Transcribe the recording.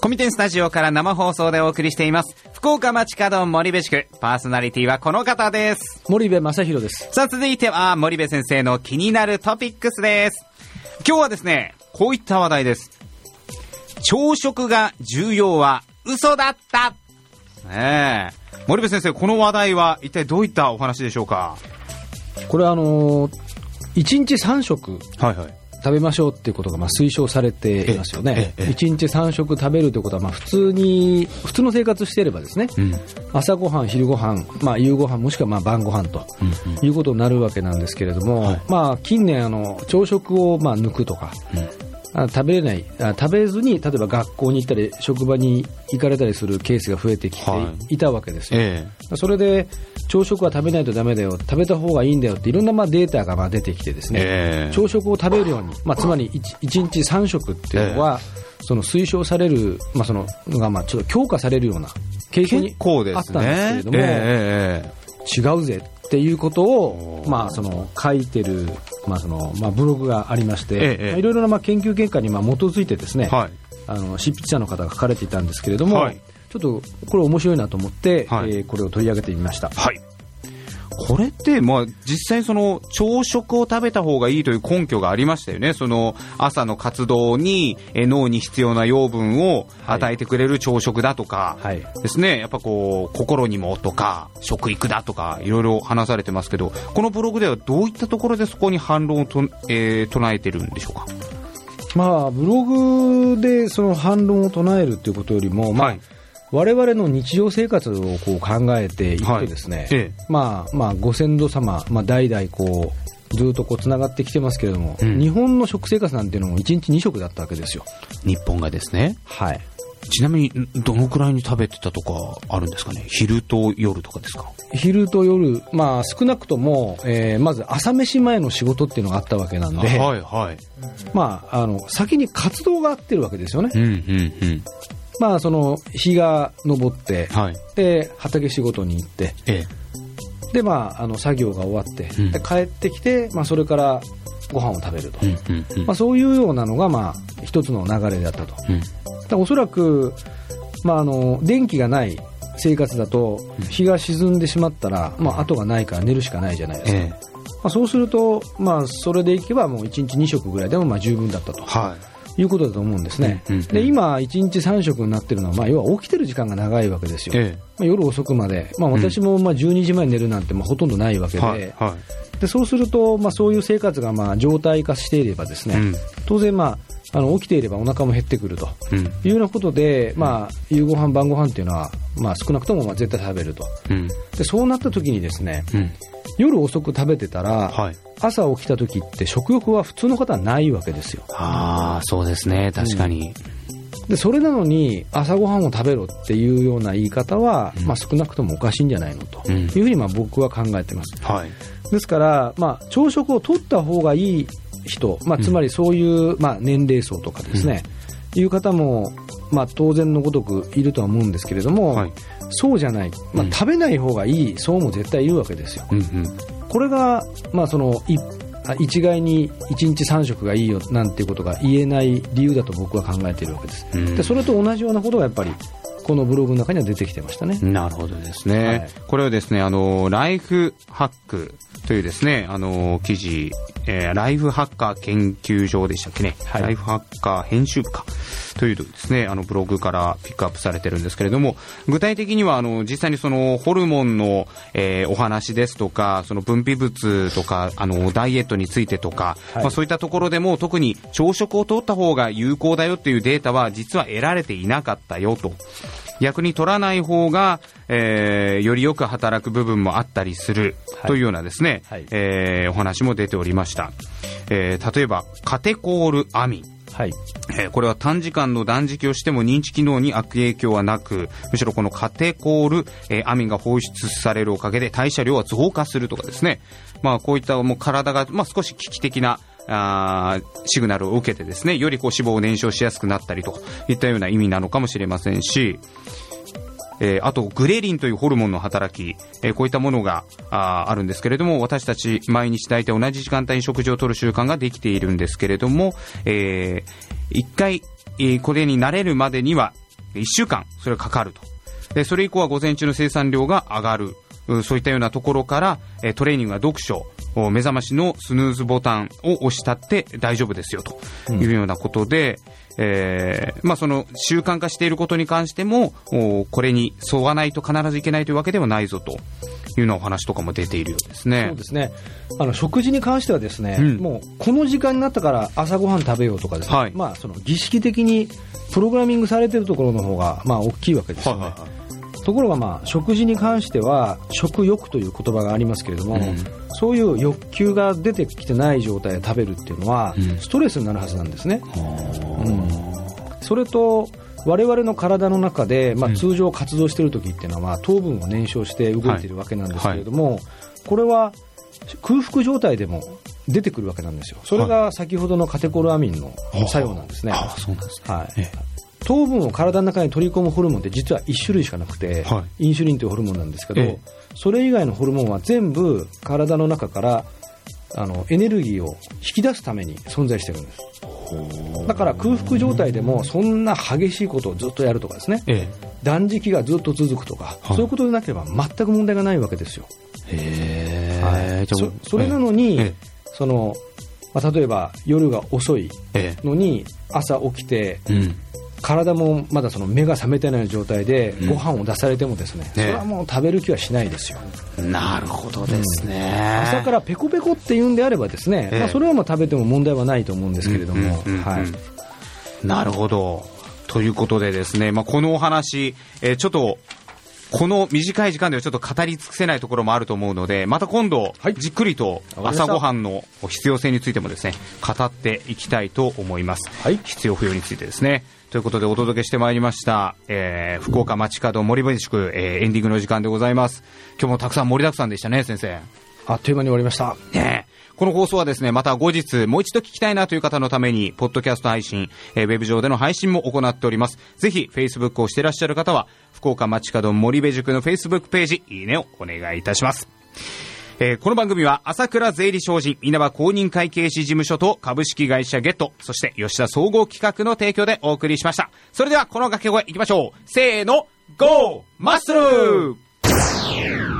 コミテンスタジオから生放送でお送りしています福岡街角森部地区、パーソナリティはこの方です。 森部正弘です。 さあ続いては森部先生の気になるトピックスです。今日はですね、こういった話題です。朝食が重要は嘘だった、森部先生、この話題は一体どういったお話でしょうか。 これは1日3食、食べましょうっていうことが推奨されていますよね。1日3食食べるということは普通の生活していればですね、朝ごはん、昼ごはん、夕ごはんもしくは晩ごはんということになるわけなんですけれども、近年朝食を抜くとか、食べずに例えば学校に行ったり職場に行かれたりするケースが増えてきていたわけですよ。それで朝食は食べないとダメだよ、食べた方がいいんだよっていろんなデータが出てきてですね、朝食を食べるように、つまり 1日3食っていうのは、その推奨される、そのがちょっと強化されるような傾向にあったんですけれども、違うぜっていうことを、その書いてる、ブログがありまして、いろいろな研究結果に基づいてですね、執筆者の方が書かれていたんですけれども、ちょっとこれ面白いなと思って、これを取り上げてみました。 これって、実際その朝食を食べた方がいいという根拠がありましたよね。その朝の活動に脳に必要な養分を与えてくれる朝食だとかですね、やっぱ心にもとか食育だとかいろいろ話されてますけど、このブログではどういったところでそこに反論を唱えてるんでしょうか。 ブログでその反論を唱えるということよりも、我々の日常生活を考えていくとですね、ご先祖様、代々ずっとつながってきてますけれども、日本の食生活なんていうのも1日2食だったわけですよ。 日本がですね。ちなみにどのくらいに食べてたとかあるんですかね。昼と夜とかですか。昼と夜、 少なくとも、まず朝飯前の仕事っていうのがあったわけなんで、先に活動があってるわけですよね。その日が昇って、で畑仕事に行って、で作業が終わって、で帰ってきて、それからご飯を食べると、そういうようなのが一つの流れだったと。おそらく、電気がない生活だと日が沈んでしまったら、後がないから寝るしかないじゃないですか。そうすると、それでいけばもう1日2食ぐらいでも十分だったと。いうことだと思うんですね。で今1日3食になってるのは、要は起きてる時間が長いわけですよ。夜遅くまで、私も12時前に寝るなんてほとんどないわけで、でそうすると、そういう生活が常態化していればですね、当然起きていればお腹も減ってくるというようなことで、夕ご飯晩ご飯っていうのは、少なくとも絶対食べると。でそうなった時にですね、夜遅く食べてたら、朝起きた時って食欲は普通の方はないわけですよ。 そうですね、確かに。 でそれなのに朝ごはんを食べろっていうような言い方は、少なくともおかしいんじゃないのというふうに僕は考えてます。ですから、朝食を取った方がいい人、つまりそういう、年齢層とかですね、いう方も、当然のごとくいるとは思うんですけれども、そうじゃない、食べない方がいい層も絶対いるわけですよ。これが、その一概に1日3食がいいよなんていうことが言えない理由だと僕は考えているわけです。でそれと同じようなことがやっぱりこのブログの中には出てきてましたね。 なるほどですね。これはですね、ライフハックというですね、記事、ライフハッカー研究所でしたっけね、ライフハッカー編集部かというですね、ブログからピックアップされてるんですけれども、具体的には実際にそのホルモンの、お話ですとか、その分泌物とかダイエットについてとか、そういったところでも特に朝食を取った方が有効だよっていうデータは実は得られていなかったよと。逆に取らない方が、よりよく働く部分もあったりするというようなですね、お話も出ておりました。例えばカテコールアミン、これは短時間の断食をしても認知機能に悪影響はなく、むしろこのカテコール、アミンが放出されるおかげで代謝量は増加するとかですね、こういったもう体が、少し危機的なシグナルを受けてですね、より脂肪を燃焼しやすくなったりといったような意味なのかもしれませんし、あとグレリンというホルモンの働き、こういったものがあるんですけれども、私たち毎日大体同じ時間帯に食事をとる習慣ができているんですけれども、一回、これに慣れるまでには 1週間、それがかかると。で、それ以降は午前中の生産量が上がる。そういったようなところから、トレーニングは読書、目覚ましのスヌーズボタンを押したって大丈夫ですよというようなことで、その習慣化していることに関しても、これに沿わないと必ずいけないというわけではないぞというようなお話とかも出ているようですね。 そうですね。食事に関してはですね、もうこの時間になったから朝ごはん食べようとかですね、その儀式的にプログラミングされているところの方が大きいわけですよね。ところが食事に関しては食欲という言葉がありますけれども、そういう欲求が出てきてない状態で食べるっていうのはストレスになるはずなんですね。それと我々の体の中で、通常活動している時っていうのは、糖分を燃焼して動いているわけなんですけれども、これは空腹状態でも出てくるわけなんですよ。それが先ほどのカテコルアミンの作用なんですね。 そうなんですね。 糖分を体の中に取り込むホルモンって実は1種類しかなくて、インシュリンというホルモンなんですけど、それ以外のホルモンは全部体の中からエネルギーを引き出すために存在してるんです。だから空腹状態でもそんな激しいことをずっとやるとかですね、断食がずっと続くとか、そういうことでなければ全く問題がないわけですよ。それなのに、例えば夜が遅いのに朝起きて、体もまだ目が覚めてない状態でご飯を出されてもですね、それはもう食べる気はしないですよ。 なるほどですね。 朝からペコペコって言うんであればですね、それは食べても問題はないと思うんですけれども、 なるほど。ということでですね、このお話、ちょっとこの短い時間ではちょっと語り尽くせないところもあると思うので、また今度、じっくりと朝ごはんの必要性についてもですね、語っていきたいと思います。必要不要についてですね。ということでお届けしてまいりました、福岡街角森部宿、エンディングの時間でございます。今日もたくさん盛りだくさんでしたね、先生。 あっという間に終わりました。 この放送はですね、また後日もう一度聞きたいなという方のためにポッドキャスト配信、ウェブ上での配信も行っております。ぜひ Facebook をしていらっしゃる方は福岡街角森部塾の Facebook ページいいねをお願いいたします。この番組は朝倉税理商事稲葉公認会計士事務所と株式会社ゲット、そして吉田総合企画の提供でお送りしました。それではこの掛け声いきましょう。せーの、ゴーマッスル。